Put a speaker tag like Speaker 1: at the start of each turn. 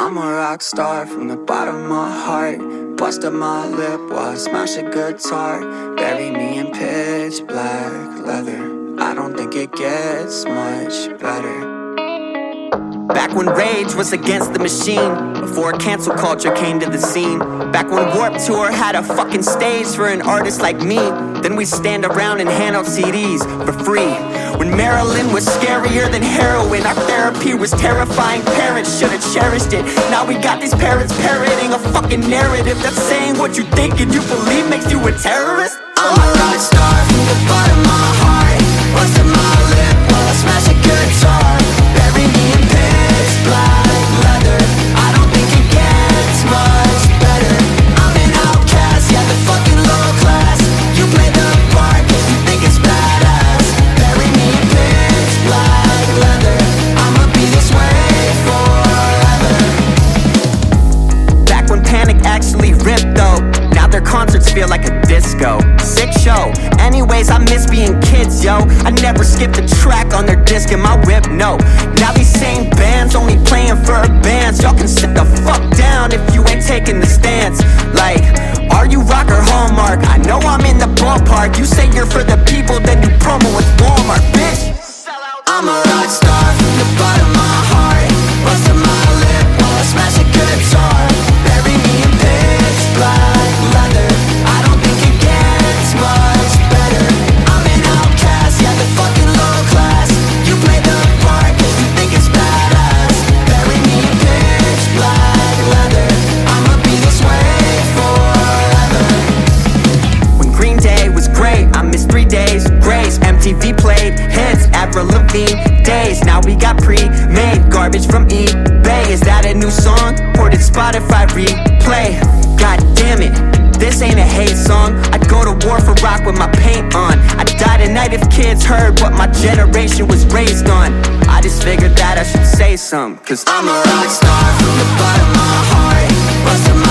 Speaker 1: I'm a rock star from the bottom of my heart. Busted my lip while I smash a guitar. Bury me in pitch black leather. I don't think it gets much better.
Speaker 2: Back when rage was against the machine, before cancel culture came to the scene. Back when Warped Tour had a fucking stage for an artist like me. Then we'd stand around and hand out CDs for free. When Marilyn was scarier than heroin, our therapy was terrifying. Parents should've cherished it. Now we got these parents parroting a fucking narrative that's saying what you think and you believe makes you a terrorist.
Speaker 1: I'm a rock star from the bottom of my heart. Busted my lip while I smash a guitar. Bury me in pitch black leather. I don't think it gets much better. I'm an outcast, yeah, the fucking low class. You play the part cause you think it's badass. Bury me in pitch black leather. I'ma be this way forever.
Speaker 2: Back when Panic actually ripped though, now their concerts feel like a disco. Sick show. Anyways, I miss being kids, yo. I never skipped a track on their disc in my whip, no. Now these same bands only playing for bands. Y'all can sit the fuck down if you ain't taking the stance. Like, are you rock or Hallmark? I know I'm in the ballpark. You say you're for the people, then you promo with Walmart, bitch.
Speaker 1: I'm a rock star from the bottom of my heart. Busted my lip while I smash a guitar. Bury me in pitch black leather. I don't think it gets much better. I'm an outcast, yeah, the fucking low class. You play the part cause you think it's badass. Bury me in pitch black leather. I'ma be this way forever.
Speaker 2: When Green Day was great, I missed 3 days grace. MTV played hits, Avril Lavigne days. Now we got pre-made garbage from eBay. Is that a new song? Or did Spotify replay? God damn it, this ain't a hate song. I'd go to war for rock with my paint on. I'd die tonight if kids heard what my generation was raised on. I just figured that I should say something, cause
Speaker 1: I'm a rock star from the bottom of my heart. Busted my